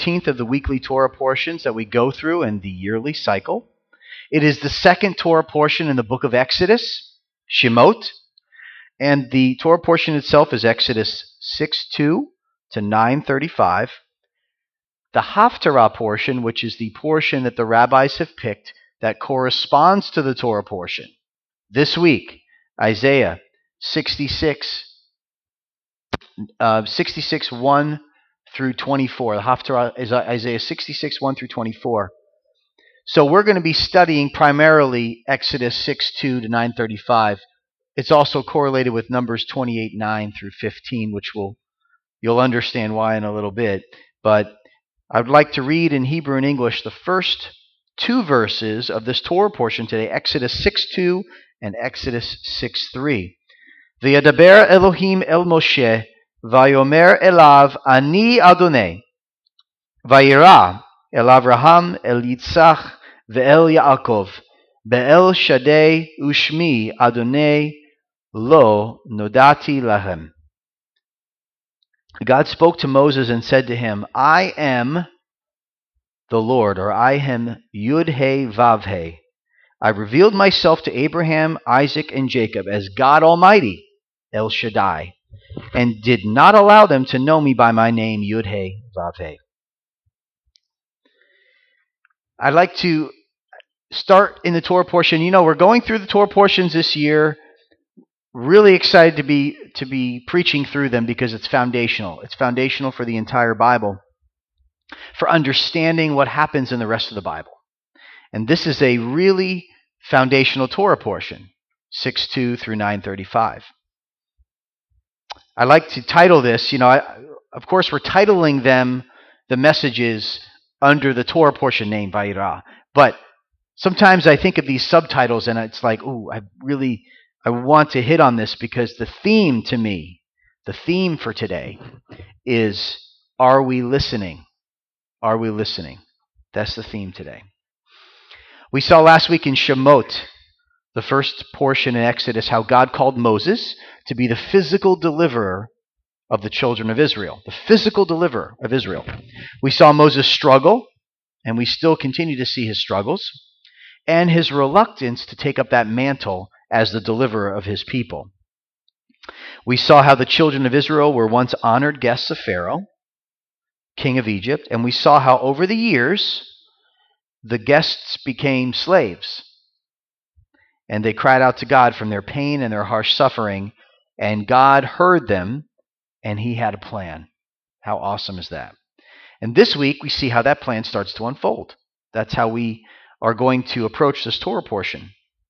13th of the weekly Torah portions that we go through in the yearly cycle. It is the second Torah portion in the book of Exodus, Shemot, and the Torah portion itself is Exodus 6:2 to 9:35. The Haftarah portion, which is the portion that the rabbis have picked that corresponds to the Torah portion. This week, Isaiah 66, 1 through 24. The Haftarah is Isaiah 66, 1 through 24. So we're going to be studying primarily Exodus 6:2 to 9:35. It's also correlated with Numbers 28, 9 through 15, which you'll understand why in a little bit. But I would like to read in Hebrew and English the first two verses of this Torah portion today, Exodus 6:2 and Exodus 6:3. V'yadaber Elohim el Moshe, v'yomer elav ani Adonai, v'yira el Avraham, el Yitzchak, ve'el Yaakov, be'el Shaddai ushmi Adonai lo nodati lahem. God spoke to Moses and said to him, I am the Lord, or I am Yud-He Vav-He. I revealed myself to Abraham, Isaac, and Jacob as God Almighty, El Shaddai, and did not allow them to know me by my name, Yud-He Vav-He. I'd like to start in the Torah portion. You know, we're going through the Torah portions this year. Really excited to be preaching through them because it's foundational. It's foundational for the entire Bible, for understanding what happens in the rest of the Bible. And this is a really foundational Torah portion, 6:2 through 9:35. I like to title this, of course we're titling them the messages under the Torah portion name, Vayira. But sometimes I think of these subtitles and it's like, I want to hit on this because the theme to me, the theme for today is, are we listening? Are we listening? That's the theme today. We saw last week in Shemot, the first portion in Exodus, how God called Moses to be the physical deliverer of the children of Israel. The physical deliverer of Israel. We saw Moses struggle, and we still continue to see his struggles, and his reluctance to take up that mantle as the deliverer of his people. We saw how the children of Israel were once honored guests of Pharaoh, king of Egypt, and we saw how over the years the guests became slaves. And they cried out to God from their pain and their harsh suffering, and God heard them, and he had a plan. How awesome is that? And this week we see how that plan starts to unfold. That's how we are going to approach this Torah portion.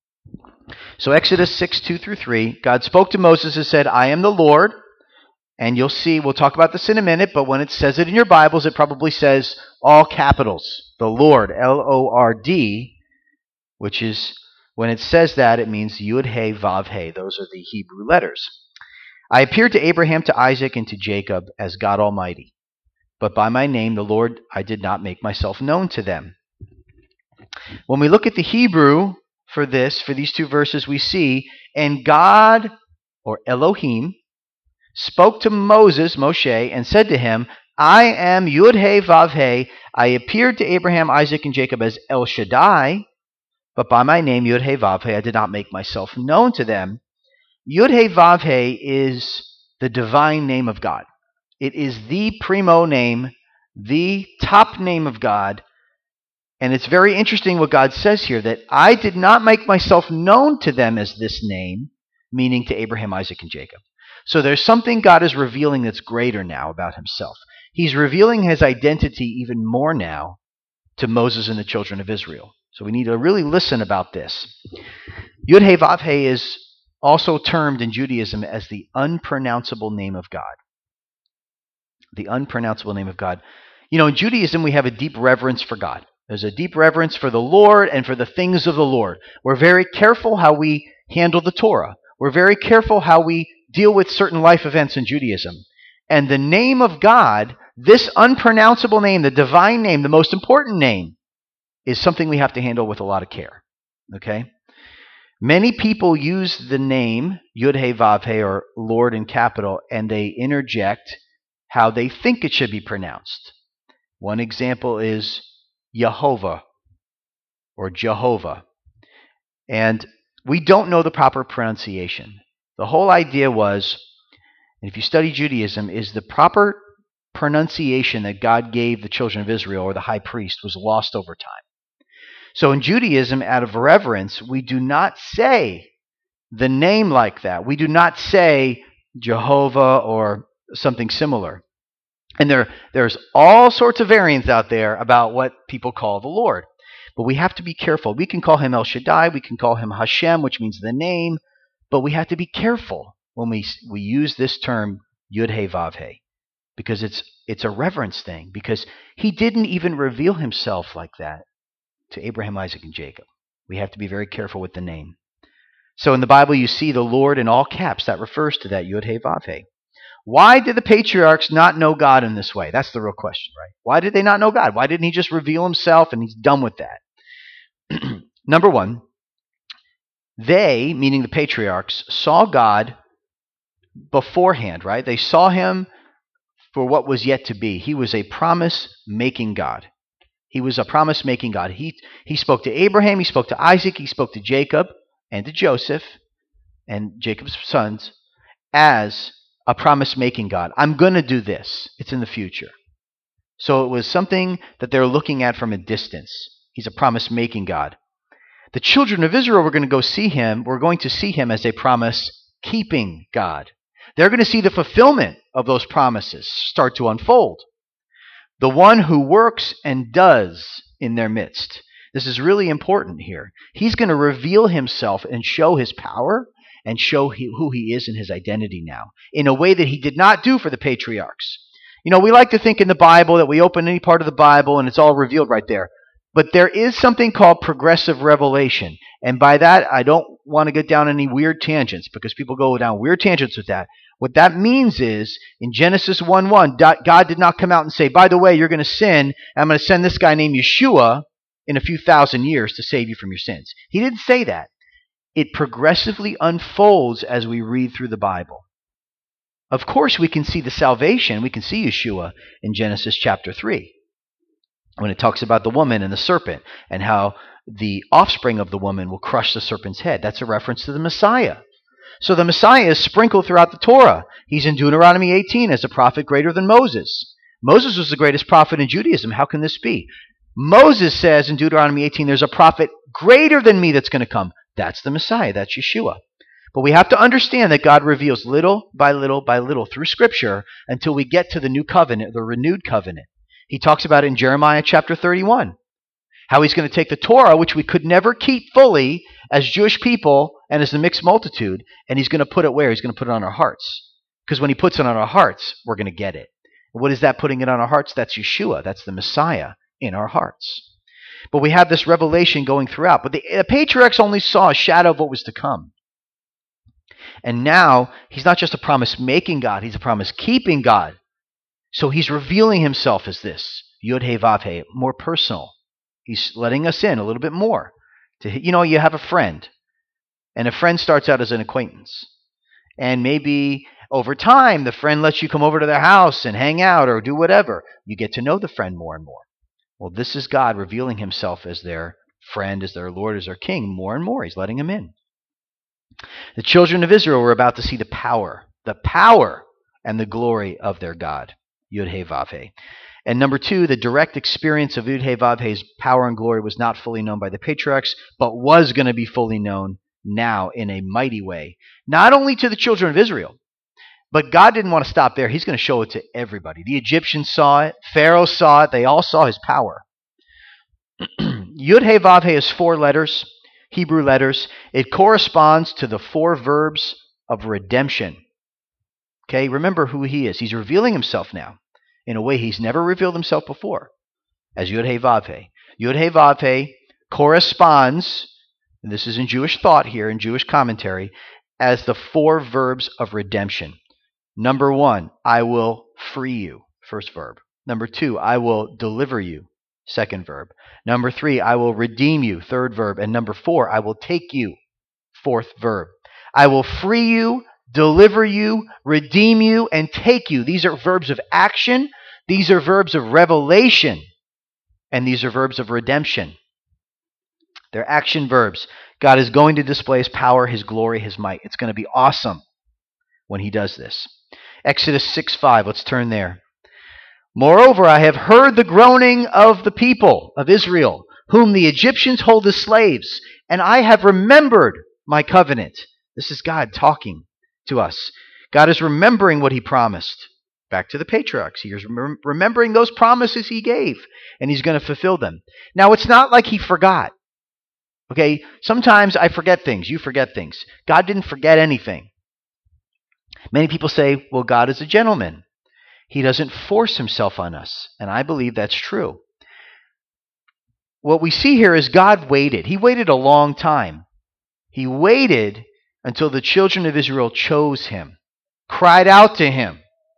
So Exodus 6:2 through 3, God spoke to Moses and said, I am the Lord. And you'll see, we'll talk about this in a minute, but when it says it in your Bibles, it probably says all capitals. The Lord, L-O-R-D, which is, when it says that, it means Yud-He Vav-He. Those are the Hebrew letters. I appeared to Abraham, to Isaac, and to Jacob as God Almighty. But by my name, the Lord, I did not make myself known to them. When we look at the Hebrew for these two verses, we see, and God, or Elohim, spoke to Moses, Moshe, and said to him, I am Yud-He Vav-He. I appeared to Abraham, Isaac, and Jacob as El Shaddai, but by my name, Yud-He Vav-He, I did not make myself known to them. Yud-He Vav-He is the divine name of God. It is the primo name, the top name of God. And it's very interesting what God says here, that I did not make myself known to them as this name, meaning to Abraham, Isaac, and Jacob. So there's something God is revealing that's greater now about himself. He's revealing his identity even more now to Moses and the children of Israel. So we need to really listen about this. Yud-He Vav-He is also termed in Judaism as the unpronounceable name of God. The unpronounceable name of God. In Judaism we have a deep reverence for God. There's a deep reverence for the Lord and for the things of the Lord. We're very careful how we handle the Torah. We're very careful how we deal with certain life events in Judaism. And the name of God, this unpronounceable name, the divine name, the most important name, is something we have to handle with a lot of care. Okay? Many people use the name Yud-He Vav-He, or Lord in capital, and they interject how they think it should be pronounced. One example is Yehovah or Jehovah. And we don't know the proper pronunciation. The whole idea was, and if you study Judaism, is the proper pronunciation that God gave the children of Israel or the high priest was lost over time. So in Judaism, out of reverence, we do not say the name like that. We do not say Jehovah or something similar. And there's all sorts of variants out there about what people call the Lord. But we have to be careful. We can call him El Shaddai. We can call him Hashem, which means the name. But we have to be careful when we use this term Yud-Heh-Vav-Heh, because it's a reverence thing, because he didn't even reveal himself like that to Abraham, Isaac, and Jacob. We have to be very careful with the name. So in the Bible, you see the Lord in all caps. That refers to that Yud-Heh-Vav-Heh. Why did the patriarchs not know God in this way? That's the real question, right? Why did they not know God? Why didn't he just reveal himself and he's done with that? Number one, they, meaning the patriarchs, saw God beforehand, right? They saw him for what was yet to be. He was a promise-making God. He was a promise-making God. He spoke to Abraham, he spoke to Isaac, he spoke to Jacob and to Joseph and Jacob's sons as a promise-making God. I'm going to do this. It's in the future. So it was something that they're looking at from a distance. He's a promise-making God. The children of Israel were going to go see him. We're going to see him as a promise-keeping God. They're going to see the fulfillment of those promises start to unfold. The one who works and does in their midst. This is really important here. He's going to reveal himself and show his power and show who he is in his identity now in a way that he did not do for the patriarchs. You know, we like to think in the Bible that we open any part of the Bible and it's all revealed right there. But there is something called progressive revelation. And by that, I don't want to get down any weird tangents because people go down weird tangents with that. What that means is, in Genesis 1:1, God did not come out and say, by the way, you're going to sin, and I'm going to send this guy named Yeshua in a few thousand years to save you from your sins. He didn't say that. It progressively unfolds as we read through the Bible. Of course, we can see the salvation. We can see Yeshua in Genesis chapter 3. When it talks about the woman and the serpent and how the offspring of the woman will crush the serpent's head. That's a reference to the Messiah. So the Messiah is sprinkled throughout the Torah. He's in Deuteronomy 18 as a prophet greater than Moses. Moses was the greatest prophet in Judaism. How can this be? Moses says in Deuteronomy 18, there's a prophet greater than me that's going to come. That's the Messiah. That's Yeshua. But we have to understand that God reveals little by little by little through Scripture until we get to the new covenant, the renewed covenant. He talks about it in Jeremiah chapter 31, how he's going to take the Torah, which we could never keep fully as Jewish people and as the mixed multitude, and he's going to put it where? He's going to put it on our hearts. Because when he puts it on our hearts, we're going to get it. What is that putting it on our hearts? That's Yeshua. That's the Messiah in our hearts. But we have this revelation going throughout. But the patriarchs only saw a shadow of what was to come. And now, he's not just a promise-making God, he's a promise-keeping God. So he's revealing himself as this, Yud-Heh-Vav-Heh, more personal. He's letting us in a little bit more. You have a friend, and a friend starts out as an acquaintance. And maybe over time, the friend lets you come over to their house and hang out or do whatever. You get to know the friend more and more. Well, this is God revealing himself as their friend, as their Lord, as their King, more and more. He's letting them in. The children of Israel were about to see the power and the glory of their God. Yud-Heh-Vav-Heh. And number two, the direct experience of Yud-Heh-Vav-Heh's power and glory was not fully known by the patriarchs, but was going to be fully known now in a mighty way. Not only to the children of Israel, but God didn't want to stop there. He's going to show it to everybody. The Egyptians saw it. Pharaoh saw it. They all saw his power. Yud-Heh-Vav-Heh is 4 letters, Hebrew letters. It corresponds to the 4 verbs of redemption. Okay, remember who he is. He's revealing himself now in a way he's never revealed himself before, as Yud-Heh-Vav-Heh. Yud-Heh-Vav-Heh corresponds, and this is in Jewish thought here, in Jewish commentary, as the 4 verbs of redemption. Number 1, I will free you, first verb. Number 2, I will deliver you, second verb. Number 3, I will redeem you, third verb. And number 4, I will take you, fourth verb. I will free you, deliver you, redeem you, and take you. These are verbs of action. These are verbs of revelation, and these are verbs of redemption. They're action verbs. God is going to display His power, His glory, His might. It's going to be awesome when He does this. Exodus 6:5, let's turn there. Moreover, I have heard the groaning of the people of Israel, whom the Egyptians hold as slaves, and I have remembered my covenant. This is God talking to us. God is remembering what He promised. Back to the patriarchs. He is remembering those promises He gave, and He's going to fulfill them. Now, it's not like He forgot. Okay, sometimes I forget things. You forget things. God didn't forget anything. Many people say, well, God is a gentleman. He doesn't force Himself on us, and I believe that's true. What we see here is God waited. He waited a long time. He waited until the children of Israel chose Him, cried out to Him.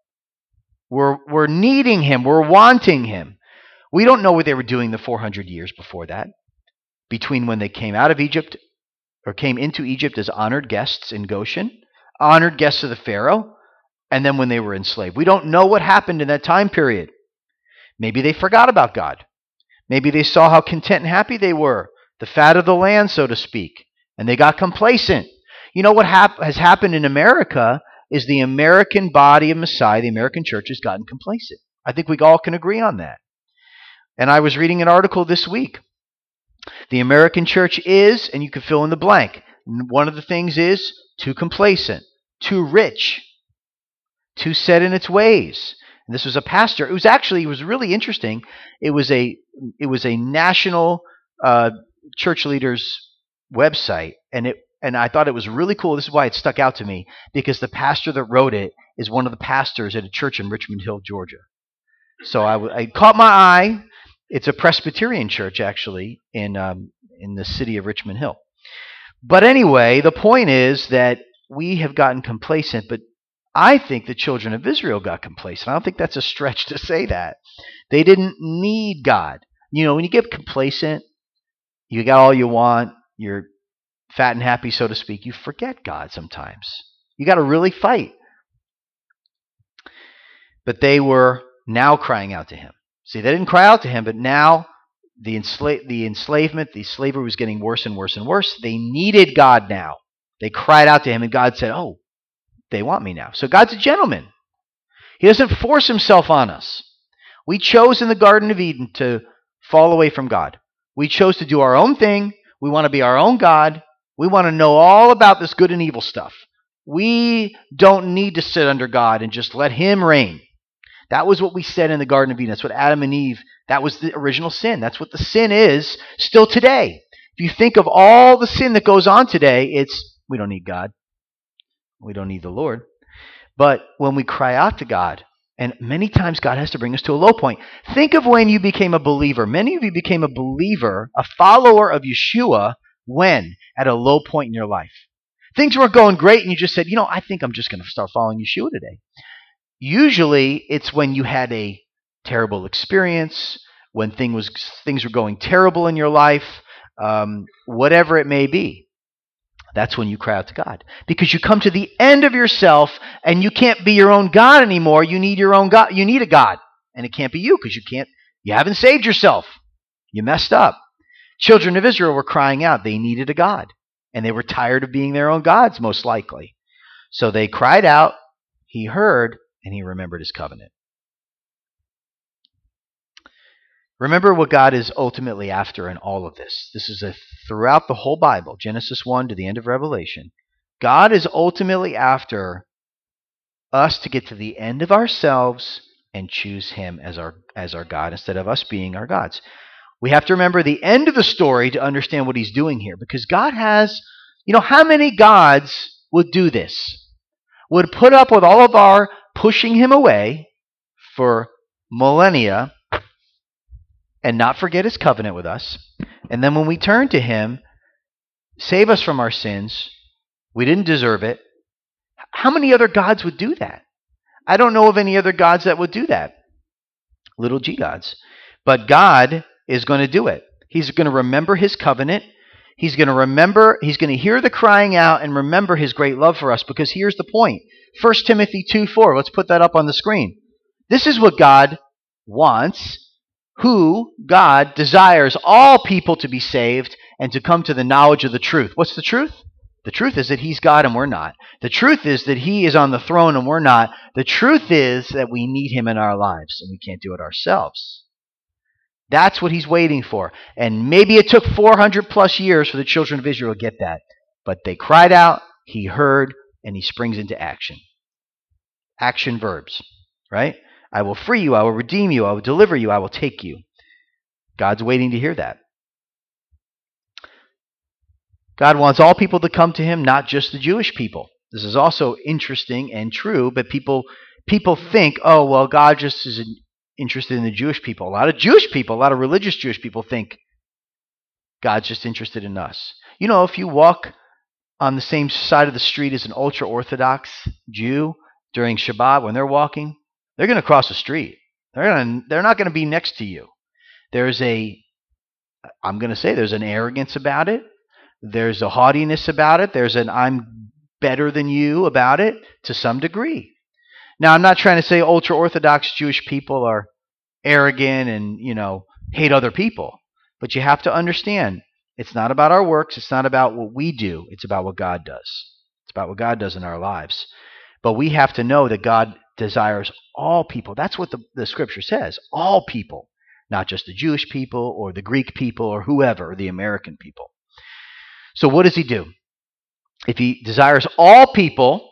We're needing Him. We're wanting Him. We don't know what they were doing the 400 years before that, between when they came out of Egypt or came into Egypt as honored guests in Goshen, honored guests of the Pharaoh, and then when they were enslaved. We don't know what happened in that time period. Maybe they forgot about God. Maybe they saw how content and happy they were, the fat of the land, so to speak, and they got complacent. You know what has happened in America is the American body of Messiah, the American church, has gotten complacent. I think we all can agree on that. And I was reading an article this week. The American church is, and you can fill in the blank, one of the things is too complacent, too rich, too set in its ways. And this was a pastor. It was really interesting. It was a national church leaders website, and I thought it was really cool. This is why it stuck out to me, because the pastor that wrote it is one of the pastors at a church in Richmond Hill, Georgia. So I caught my eye. It's a Presbyterian church, actually, in the city of Richmond Hill. But anyway, the point is that we have gotten complacent, but I think the children of Israel got complacent. I don't think that's a stretch to say that. They didn't need God. You know, when you get complacent, you got all you want, you're fat and happy, so to speak, you forget God sometimes. You got to really fight. But they were now crying out to Him. See, they didn't cry out to Him, but now the enslavement, the slavery was getting worse and worse and worse. They needed God now. They cried out to Him, and God said, oh, they want me now. So God's a gentleman. He doesn't force Himself on us. We chose in the Garden of Eden to fall away from God. We chose to do our own thing. We want to be our own God. We want to know all about this good and evil stuff. We don't need to sit under God and just let Him reign. That was what we said in the Garden of Eden. That's what Adam and Eve, that was the original sin. That's what the sin is still today. If you think of all the sin that goes on today, it's we don't need God. We don't need the Lord. But when we cry out to God, and many times God has to bring us to a low point. Think of when you became a believer. Many of you became a believer, a follower of Yeshua, when? At a low point in your life. Things weren't going great, and you just said, I think I'm just going to start following Yeshua today. Usually, it's when you had a terrible experience, when things were going terrible in your life, whatever it may be. That's when you cry out to God. Because you come to the end of yourself and you can't be your own God anymore. You need your own God. You need a God. And it can't be you because you haven't saved yourself. You messed up. Children of Israel were crying out. They needed a God. And they were tired of being their own gods, most likely. So they cried out. He heard and He remembered His covenant. Remember what God is ultimately after in all of this. This is throughout the whole Bible, Genesis 1 to the end of Revelation. God is ultimately after us to get to the end of ourselves and choose Him as our God instead of us being our gods. We have to remember the end of the story to understand what He's doing here, because God has, how many gods would do this? Would put up with all of our pushing Him away for millennia and not forget His covenant with us. And then when we turn to Him, save us from our sins. We didn't deserve it. How many other gods would do that? I don't know of any other gods that would do that. Little g gods. But God is going to do it. He's going to remember His covenant. He's going to hear the crying out and remember His great love for us, because here's the point. 1 Timothy 2:4. Let's put that up on the screen. This is what God wants, who, God, desires all people to be saved and to come to the knowledge of the truth. What's the truth? The truth is that he's God and we're not. The truth is that he is on the throne and we're not. The truth is that we need him in our lives and we can't do it ourselves. That's what he's waiting for. And maybe it took 400 plus years for the children of Israel to get that. But they cried out, he heard, and he springs into action. Action verbs, right? I will free you, I will redeem you, I will deliver you, I will take you. God's waiting to hear that. God wants all people to come to him, not just the Jewish people. This is also interesting and true, but people think, oh, well, God just isn't interested in the Jewish people. A lot of Jewish people, a lot of religious Jewish people think God's just interested in us. You know, if you walk on the same side of the street as an ultra-Orthodox Jew during Shabbat, when they're walking, they're going to cross the street. They're not going to be next to you. There's an arrogance about it. There's a haughtiness about it. There's an I'm better than you about it to some degree. Now, I'm not trying to say ultra-Orthodox Jewish people are arrogant and, hate other people. But you have to understand, it's not about our works. It's not about what we do. It's about what God does. It's about what God does in our lives. But we have to know that God desires all people. That's what the scripture says. All people. Not just the Jewish people or the Greek people or whoever, or the American people. So what does he do? If he desires all people,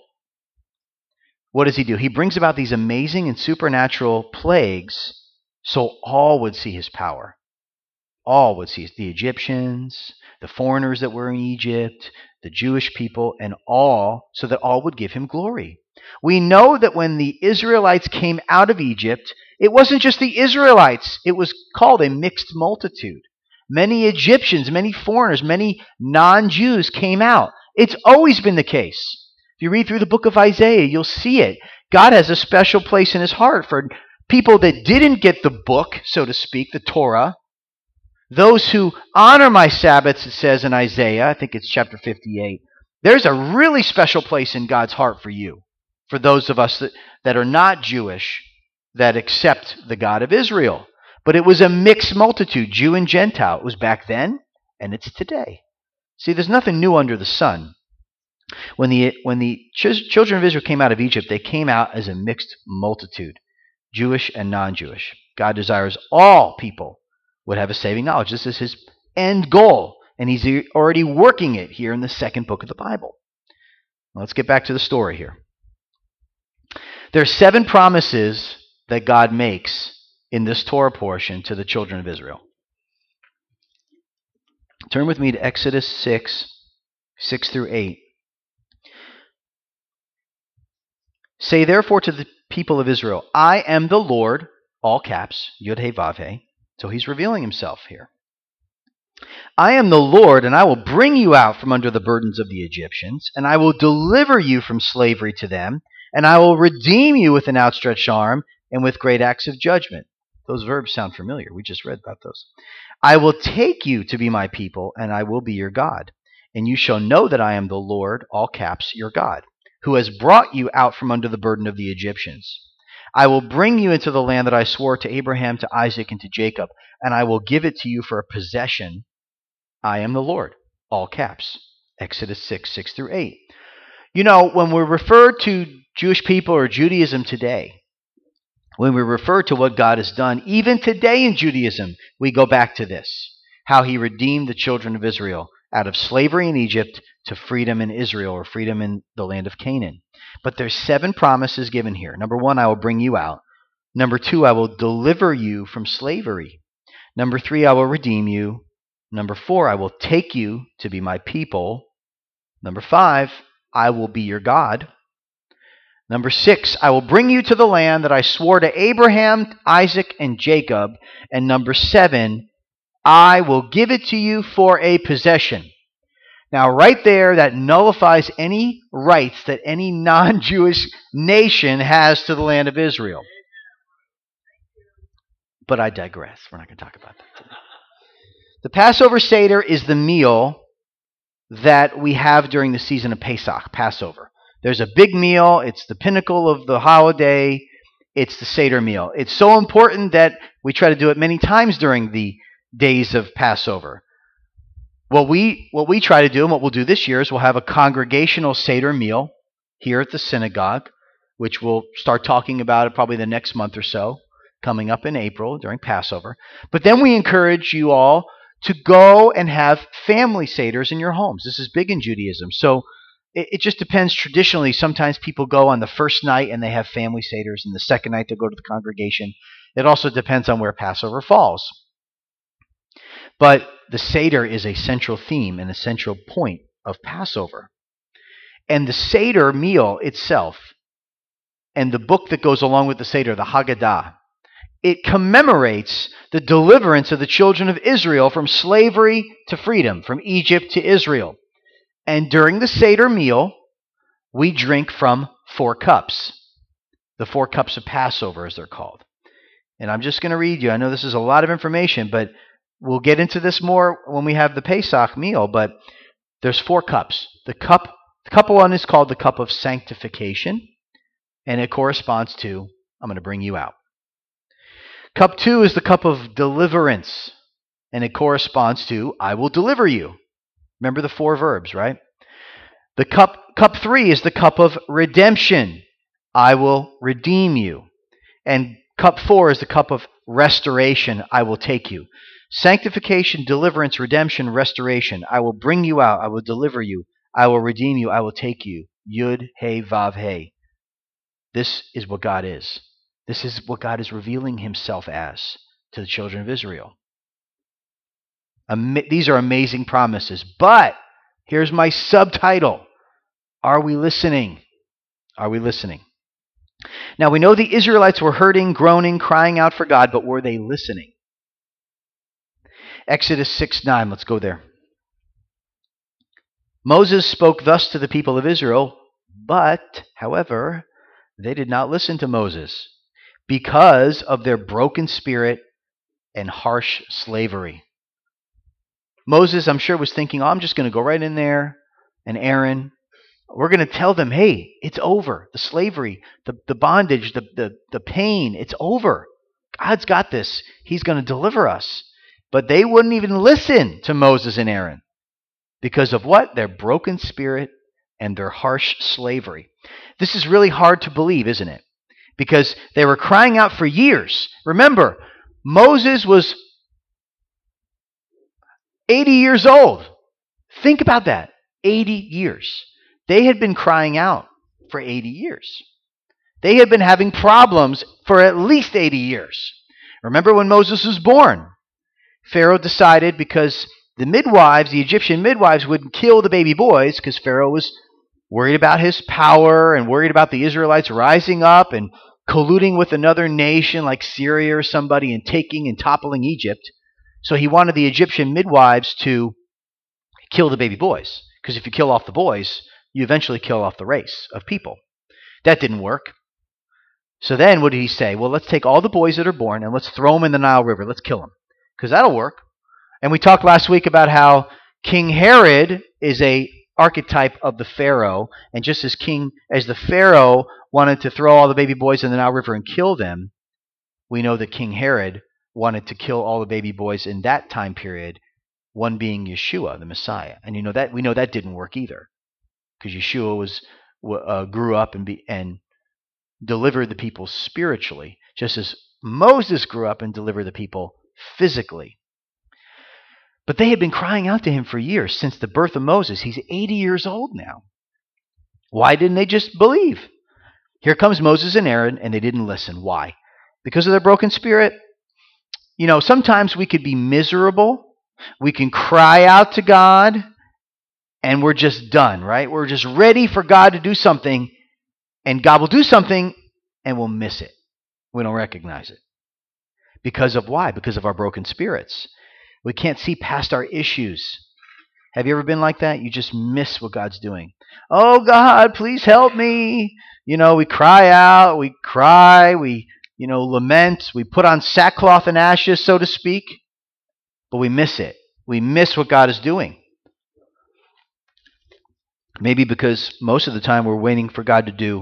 what does he do? He brings about these amazing and supernatural plagues so all would see his power. All would see the Egyptians, the foreigners that were in Egypt, the Jewish people, and all, so that all would give him glory. We know that when the Israelites came out of Egypt, it wasn't just the Israelites. It was called a mixed multitude. Many Egyptians, many foreigners, many non-Jews came out. It's always been the case. If you read through the book of Isaiah, you'll see it. God has a special place in his heart for people that didn't get the book, so to speak, the Torah. Those who honor my Sabbaths, it says in Isaiah, I think it's chapter 58. There's a really special place in God's heart for you, for those of us that are not Jewish, that accept the God of Israel. But it was a mixed multitude, Jew and Gentile. It was back then, and it's today. See, there's nothing new under the sun. When the children of Israel came out of Egypt, they came out as a mixed multitude, Jewish and non-Jewish. God desires all people would have a saving knowledge. This is his end goal, and he's already working it here in the second book of the Bible. Let's get back to the story here. There are 7 promises that God makes in this Torah portion to the children of Israel. Turn with me to Exodus 6 through 8. Say therefore to the people of Israel, I am the Lord, all caps, Yud-Heh-Vav-Heh. So he's revealing himself here. I am the Lord, and I will bring you out from under the burdens of the Egyptians, and I will deliver you from slavery to them, and I will redeem you with an outstretched arm and with great acts of judgment. Those verbs sound familiar. We just read about those. I will take you to be my people, and I will be your God. And you shall know that I am the Lord, all caps, your God, who has brought you out from under the burden of the Egyptians. I will bring you into the land that I swore to Abraham, to Isaac, and to Jacob, and I will give it to you for a possession. I am the Lord, all caps. Exodus 6 through 8. You know, when we're referred to Jewish people or Judaism today, when we refer to what God has done, even today in Judaism, we go back to this, how he redeemed the children of Israel out of slavery in Egypt to freedom in Israel, or freedom in the land of Canaan. But there's 7 promises given here. Number 1, I will bring you out. Number 2, I will deliver you from slavery. Number 3, I will redeem you. Number 4, I will take you to be my people. Number 5, I will be your God. Number 6, I will bring you to the land that I swore to Abraham, Isaac, and Jacob. And number 7, I will give it to you for a possession. Now, right there, that nullifies any rights that any non-Jewish nation has to the land of Israel. But I digress. We're not going to talk about that today. The Passover Seder is the meal that we have during the season of Pesach, Passover. There's a big meal. It's the pinnacle of the holiday. it's the Seder meal. It's so important that we try to do it many times during the days of Passover. What we try to do and what we'll do this year is we'll have a congregational Seder meal here at the synagogue, which we'll start talking about it probably the next month or so, coming up in April during Passover. But then we encourage you all to go and have family Seders in your homes. This is big in Judaism. So it just depends. Traditionally, sometimes people go on the first night and they have family Seders, and the second night they go to the congregation. It also depends on where Passover falls. But the Seder is a central theme and a central point of Passover. And the Seder meal itself, and the book that goes along with the Seder, the Haggadah, it commemorates the deliverance of the children of Israel from slavery to freedom, from Egypt to Israel. And during the Seder meal, we drink from 4 cups. The 4 cups of Passover, as they're called. And I'm just going to read you. I know this is a lot of information, but we'll get into this more when we have the Pesach meal. But there's 4 cups. The cup 1 is called the cup of sanctification, and it corresponds to, I'm going to bring you out. Cup 2 is the cup of deliverance, and it corresponds to, I will deliver you. Remember the 4 verbs, right? The cup 3 is the cup of redemption. I will redeem you. And cup 4 is the cup of restoration. I will take you. Sanctification, deliverance, redemption, restoration. I will bring you out. I will deliver you. I will redeem you. I will take you. Yud, He, Vav, He. This is what God is. This is what God is revealing himself as to the children of Israel. These are amazing promises. But here's my subtitle. Are we listening? Are we listening? Now we know the Israelites were hurting, groaning, crying out for God, but were they listening? Exodus 6:9. Let's go there. Moses spoke thus to the people of Israel, but, however, they did not listen to Moses because of their broken spirit and harsh slavery. Moses, I'm sure, was thinking, I'm just going to go right in there, and Aaron, we're going to tell them, hey, it's over. The slavery, the bondage, the pain, it's over. God's got this. He's going to deliver us. But they wouldn't even listen to Moses and Aaron because of what? Their broken spirit and their harsh slavery. This is really hard to believe, isn't it? Because they were crying out for years. Remember, Moses was 80 years old. Think about that. 80 years. They had been crying out for 80 years. They had been having problems for at least 80 years. Remember when Moses was born? Pharaoh decided, because the midwives, the Egyptian midwives, would kill the baby boys because Pharaoh was worried about his power and worried about the Israelites rising up and colluding with another nation like Syria or somebody and taking and toppling Egypt. So he wanted the Egyptian midwives to kill the baby boys, because if you kill off the boys, you eventually kill off the race of people. That didn't work. So then what did he say? Well, let's take all the boys that are born and let's throw them in the Nile River. Let's kill them, because that'll work. And we talked last week about how King Herod is a archetype of the Pharaoh, and just as the Pharaoh wanted to throw all the baby boys in the Nile River and kill them, we know that King Herod wanted to kill all the baby boys in that time period, one being Yeshua, the Messiah. And we know that didn't work either, because Yeshua grew up and delivered the people spiritually, just as Moses grew up and delivered the people physically. But they had been crying out to him for years, since the birth of Moses. He's 80 years old now. Why didn't they just believe? Here comes Moses and Aaron, and they didn't listen. Why? Because of their broken spirit. Sometimes we could be miserable. We can cry out to God, and we're just done, right? We're just ready for God to do something, and God will do something, and we'll miss it. We don't recognize it. Because of why? Because of our broken spirits. We can't see past our issues. Have you ever been like that? You just miss what God's doing. Oh, God, please help me. We cry out, we cry, we lament, we put on sackcloth and ashes, so to speak, but we miss it. We miss what God is doing. Maybe because most of the time we're waiting for God to do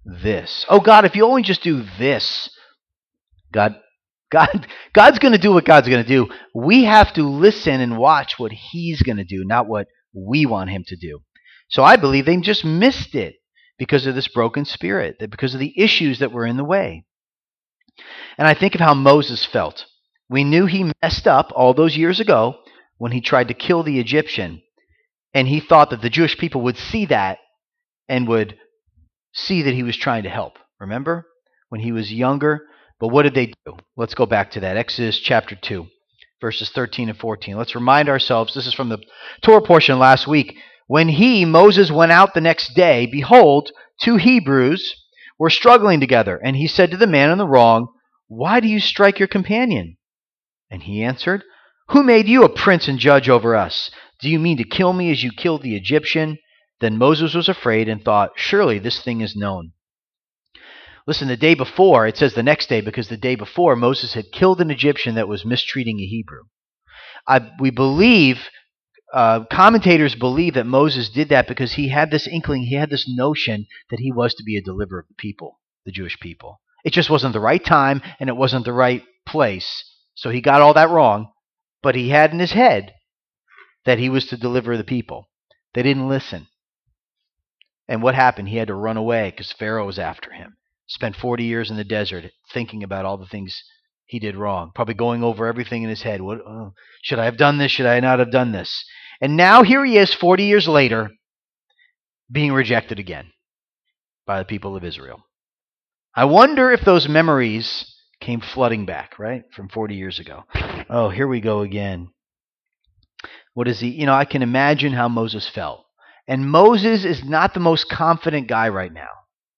this. Oh God, if you only just do this. God, God's going to do what God's going to do. We have to listen and watch what He's going to do, not what we want Him to do. So I believe they just missed it because of this broken spirit, because of the issues that were in the way. And I think of how Moses felt. We knew he messed up all those years ago when he tried to kill the Egyptian, and he thought that the Jewish people would see that and would see that he was trying to help. Remember? When he was younger. But what did they do? Let's go back to that. Exodus chapter 2, verses 13 and 14. Let's remind ourselves, this is from the Torah portion last week. When Moses, went out the next day, behold, 2 Hebrews were struggling together. And he said to the man in the wrong, why do you strike your companion? And he answered, who made you a prince and judge over us? Do you mean to kill me as you killed the Egyptian? Then Moses was afraid and thought, surely this thing is known. Listen, the day before, it says the next day, because the day before Moses had killed an Egyptian that was mistreating a Hebrew. We believe, commentators believe that Moses did that because he had this inkling, he had this notion that he was to be a deliverer of the people, the Jewish people. It just wasn't the right time and it wasn't the right place. So he got all that wrong, but he had in his head that he was to deliver the people. They didn't listen. And what happened? He had to run away because Pharaoh was after him. Spent 40 years in the desert thinking about all the things he did wrong, probably going over everything in his head. Should I have done this? Should I not have done this? And now here he is 40 years later being rejected again by the people of Israel. I wonder if those memories came flooding back, right, from 40 years ago. Oh, here we go again. What is he? I can imagine how Moses felt. And Moses is not the most confident guy right now.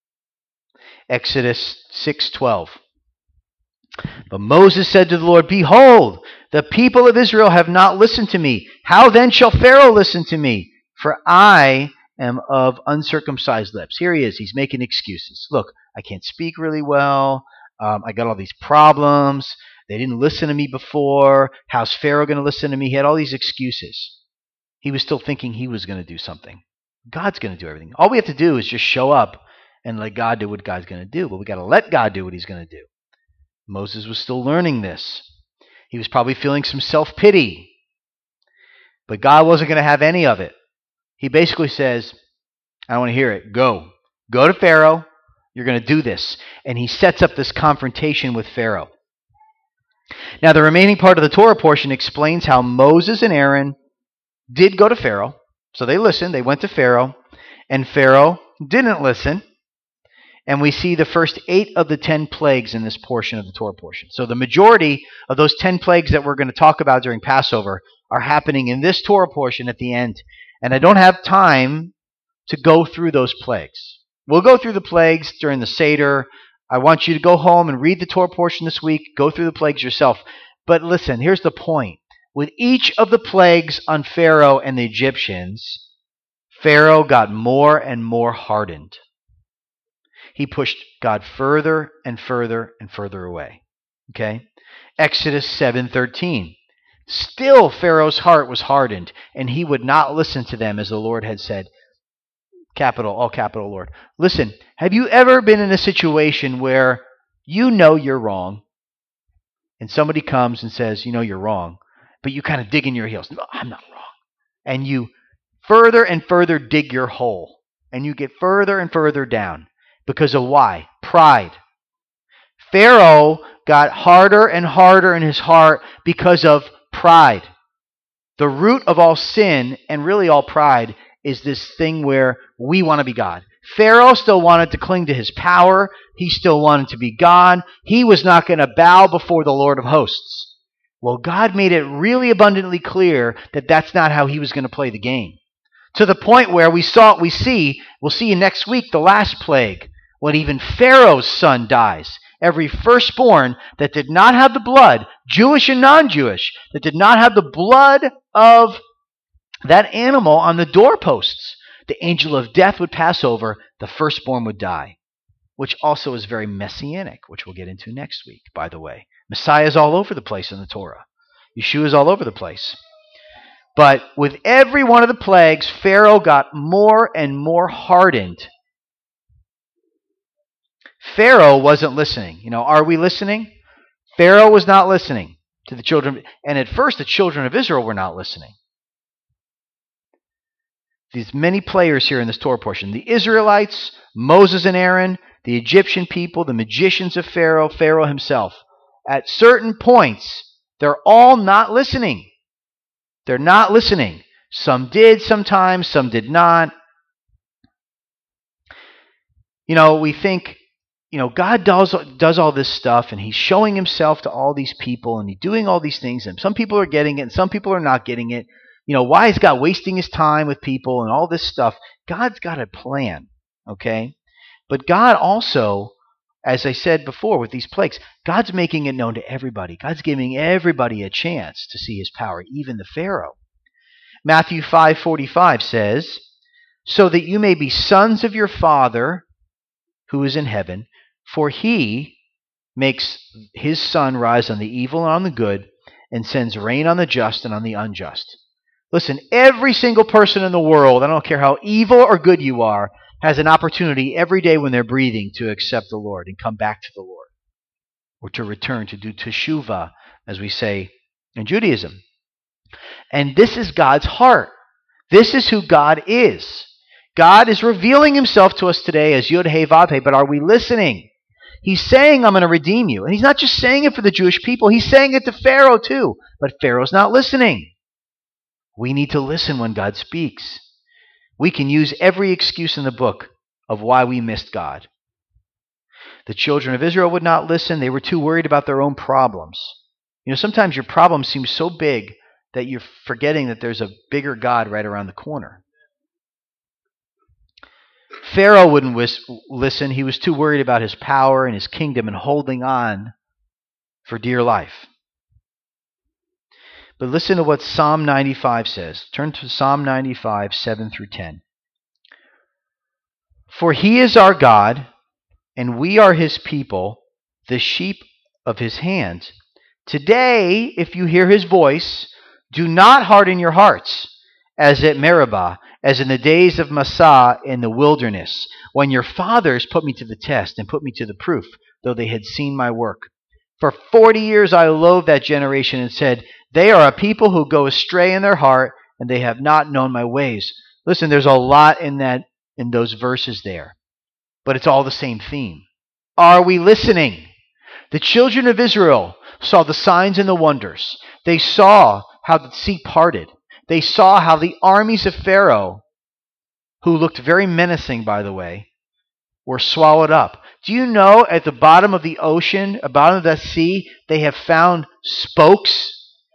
Exodus 6:12. But Moses said to the Lord, behold, the people of Israel have not listened to me. How then shall Pharaoh listen to me? For I am of uncircumcised lips. Here he is. He's making excuses. Look, I can't speak really well. I got all these problems. They didn't listen to me before. How's Pharaoh going to listen to me? He had all these excuses. He was still thinking he was going to do something. God's going to do everything. All we have to do is just show up and let God do what God's going to do. But we got to let God do what He's going to do. Moses was still learning this. He was probably feeling some self-pity. But God wasn't going to have any of it. He basically says, I don't want to hear it. Go. Go to Pharaoh. You're going to do this. And he sets up this confrontation with Pharaoh. Now, the remaining part of the Torah portion explains how Moses and Aaron did go to Pharaoh. So they listened. They went to Pharaoh. And Pharaoh didn't listen. And we see the first 8 of the 10 plagues in this portion of the Torah portion. So the majority of those 10 plagues that we're going to talk about during Passover are happening in this Torah portion at the end. And I don't have time to go through those plagues. We'll go through the plagues during the Seder. I want you to go home and read the Torah portion this week. Go through the plagues yourself. But listen, here's the point. With each of the plagues on Pharaoh and the Egyptians, Pharaoh got more and more hardened. He pushed God further and further and further away. Okay? Exodus 7:13. Still Pharaoh's heart was hardened, and he would not listen to them as the Lord had said. Capital, all capital Lord. Listen, have you ever been in a situation where you know you're wrong, and somebody comes and says, you're wrong, but you kind of dig in your heels. No, I'm not wrong. And you further and further dig your hole, and you get further and further down. Because of why? Pride. Pharaoh got harder and harder in his heart because of pride. The root of all sin and really all pride is this thing where we want to be God. Pharaoh still wanted to cling to his power. He still wanted to be God. He was not going to bow before the Lord of hosts. Well, God made it really abundantly clear that that's not how he was going to play the game. To the point where we'll see next week the last plague, when even Pharaoh's son dies. Every firstborn that did not have the blood, Jewish and non-Jewish, that did not have the blood of that animal on the doorposts, the angel of death would pass over, the firstborn would die, which also is very messianic, which we'll get into next week, by the way. Messiah is all over the place in the Torah. Yeshua is all over the place. But with every one of the plagues, Pharaoh got more and more hardened. Pharaoh wasn't listening. Are we listening? Pharaoh was not listening to the children. And at first, the children of Israel were not listening. These many players here in this Torah portion. The Israelites, Moses and Aaron, the Egyptian people, the magicians of Pharaoh, Pharaoh himself. At certain points, they're all not listening. They're not listening. Some did sometimes, some did not. We think, God does all this stuff, and he's showing himself to all these people, and he's doing all these things, and some people are getting it, and some people are not getting it. Why is God wasting his time with people and all this stuff? God's got a plan, okay? But God also, as I said before with these plagues, God's making it known to everybody. God's giving everybody a chance to see his power, even the Pharaoh. Matthew 5:45 says, "So that you may be sons of your Father who is in heaven, for he makes his sun rise on the evil and on the good, and sends rain on the just and on the unjust." Listen, every single person in the world, I don't care how evil or good you are, has an opportunity every day when they're breathing to accept the Lord and come back to the Lord, or to return, to do teshuvah, as we say in Judaism. And this is God's heart. This is who God is. God is revealing himself to us today as Yud Hey Vav Hey, but are we listening? He's saying, I'm going to redeem you. And he's not just saying it for the Jewish people, he's saying it to Pharaoh too. But Pharaoh's not listening. We need to listen when God speaks. We can use every excuse in the book of why we missed God. The children of Israel would not listen. They were too worried about their own problems. Sometimes your problem seems so big that you're forgetting that there's a bigger God right around the corner. Pharaoh wouldn't listen. He was too worried about his power and his kingdom and holding on for dear life. But listen to what Psalm 95 says. Turn to Psalm 95, 7 through 10. "For he is our God, and we are his people, the sheep of his hand. Today, if you hear his voice, do not harden your hearts, as at Meribah, as in the days of Massah in the wilderness, when your fathers put me to the test and put me to the proof, though they had seen my work. For 40 years I loathed that generation and said, they are a people who go astray in their heart, and they have not known my ways." Listen, there's a lot in those verses there, but it's all the same theme. Are we listening? The children of Israel saw the signs and the wonders. They saw how the sea parted. They saw how the armies of Pharaoh, who looked very menacing, by the way, were swallowed up. Do you know at the bottom of the ocean, at the bottom of the sea, they have found spokes?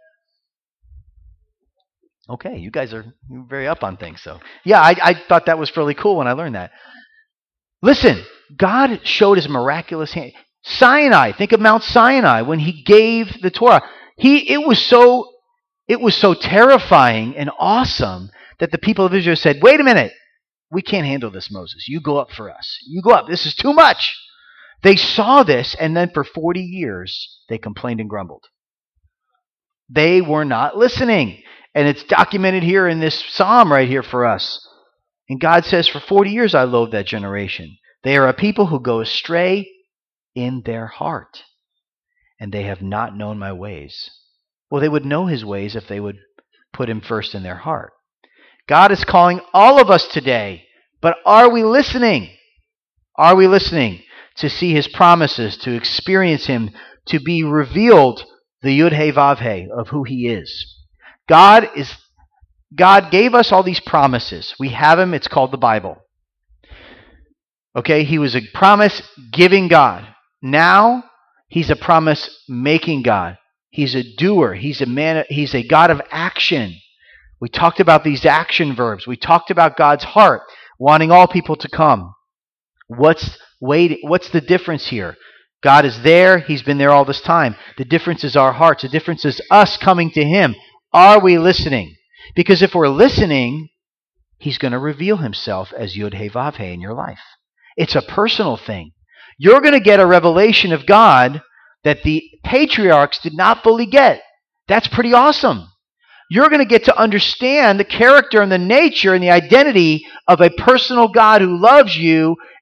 Okay, you guys are very up on things. So, yeah, I thought that was really cool when I learned that. Listen, God showed his miraculous hand. Sinai, think of Mount Sinai when he gave the Torah. It was so terrifying and awesome that the people of Israel said, "Wait a minute, we can't handle this, Moses. You go up for us. You go up. This is too much." They saw this, and then for 40 years, they complained and grumbled. They were not listening. And it's documented here in this psalm right here for us. And God says, for 40 years I loathed that generation. They are a people who go astray in their heart, and they have not known my ways. Well, they would know his ways if they would put him first in their heart. God is calling all of us today, but are we listening? Are we listening to see his promises, to experience him, to be revealed, the Yud Hey Vav Hey of who he is? God gave us all these promises. We have them. It's called the Bible. Okay, he was a promise-giving God. Now, he's a promise-making God. He's a doer. He's a God of action. We talked about these action verbs. We talked about God's heart, wanting all people to come. What's the difference here? God is there. He's been there all this time. The difference is our hearts. The difference is us coming to him. Are we listening? Because if we're listening, he's going to reveal himself as Yud Hey Vav Hey in your life. It's a personal thing. You're going to get a revelation of God that the patriarchs did not fully get. That's pretty awesome. You're going to get to understand the character and the nature and the identity of a personal God who loves you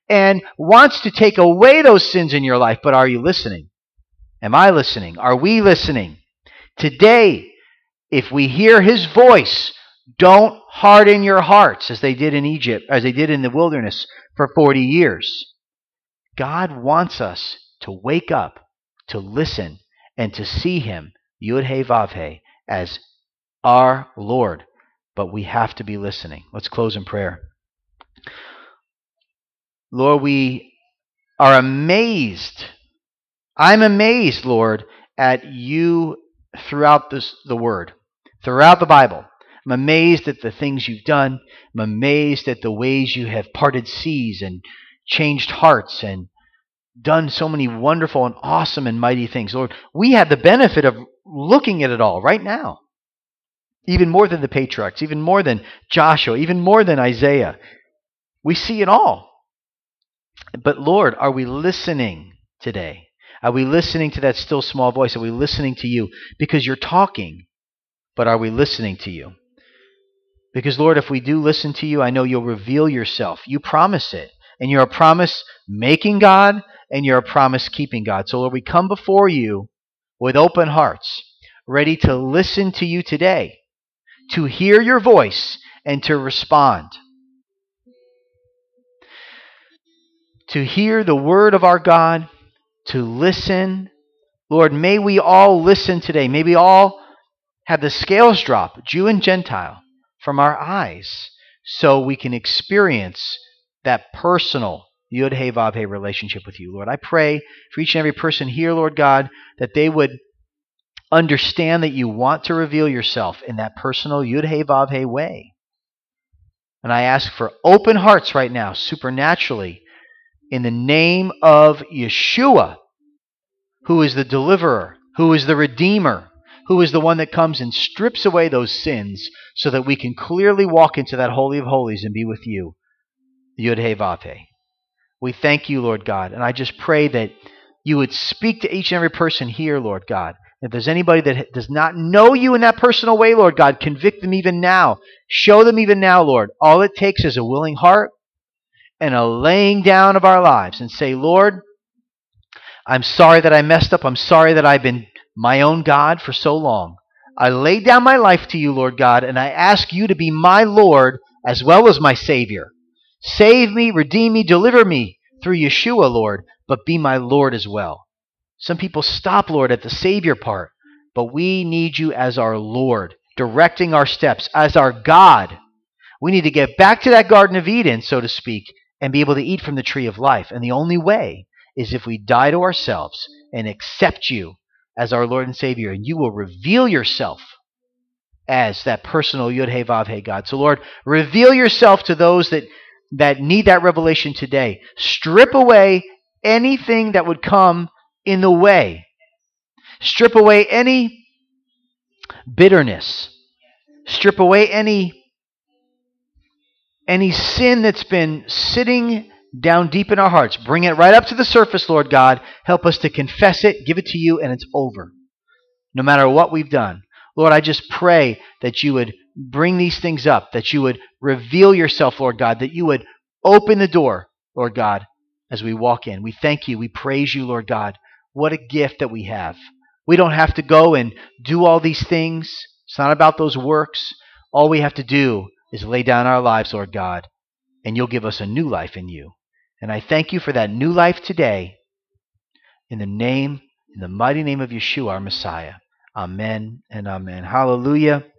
and wants to take away those sins in your life. But are you listening? Am I listening? Are we listening? Today, if we hear his voice, don't harden your hearts as they did in Egypt, as they did in the wilderness for 40 years. God wants us to wake up, to listen, and to see him, Yud-Heh-Vav-Heh, as our Lord. But we have to be listening. Let's close in prayer. Lord, we are amazed. I'm amazed, Lord, at you throughout the Word, throughout the Bible. I'm amazed at the things you've done. I'm amazed at the ways you have parted seas and changed hearts and done so many wonderful and awesome and mighty things. Lord, we have the benefit of looking at it all right now, even more than the patriarchs, even more than Joshua, even more than Isaiah. We see it all. But Lord, are we listening today? Are we listening to that still small voice? Are we listening to you? Because you're talking, but are we listening to you? Because Lord, if we do listen to you, I know you'll reveal yourself. You promise it. And you're a promise-making God, and you're a promise-keeping God. So Lord, we come before you with open hearts, ready to listen to you today, to hear your voice, and to respond. To hear the word of our God, to listen. Lord, may we all listen today. May we all have the scales drop, Jew and Gentile, from our eyes so we can experience that personal Yud-Heh-Vav-Heh relationship with you. Lord, I pray for each and every person here, Lord God, that they would understand that you want to reveal yourself in that personal Yud-Heh-Vav-Heh way. And I ask for open hearts right now, supernaturally, in the name of Yeshua, who is the deliverer, who is the redeemer, who is the one that comes and strips away those sins so that we can clearly walk into that Holy of Holies and be with you, Yud-Heh-Vav-Heh. We thank you, Lord God, and I just pray that you would speak to each and every person here, Lord God. If there's anybody that does not know you in that personal way, Lord God, convict them even now. Show them even now, Lord. All it takes is a willing heart and a laying down of our lives and say, Lord, I'm sorry that I messed up. I'm sorry that I've been my own God for so long. I lay down my life to you, Lord God, and I ask you to be my Lord as well as my Savior. Save me, redeem me, deliver me through Yeshua, Lord, but be my Lord as well. Some people stop, Lord, at the Savior part, but we need you as our Lord, directing our steps, as our God. We need to get back to that Garden of Eden, so to speak, and be able to eat from the tree of life. And the only way is if we die to ourselves and accept you as our Lord and Savior, and you will reveal yourself as that personal Yud-Heh-Vav-Heh God. So Lord, reveal yourself to those that need that revelation today. Strip away anything that would come in the way. Strip away any bitterness. Strip away any sin that's been sitting down deep in our hearts. Bring it right up to the surface, Lord God. Help us to confess it, give it to you, and it's over. No matter what we've done. Lord, I just pray that you would bring these things up, that you would reveal yourself, Lord God, that you would open the door, Lord God, as we walk in. We thank you. We praise you, Lord God. What a gift that we have. We don't have to go and do all these things. It's not about those works. All we have to do is lay down our lives, Lord God, and you'll give us a new life in you. And I thank you for that new life today in the mighty name of Yeshua, our Messiah. Amen and amen. Hallelujah.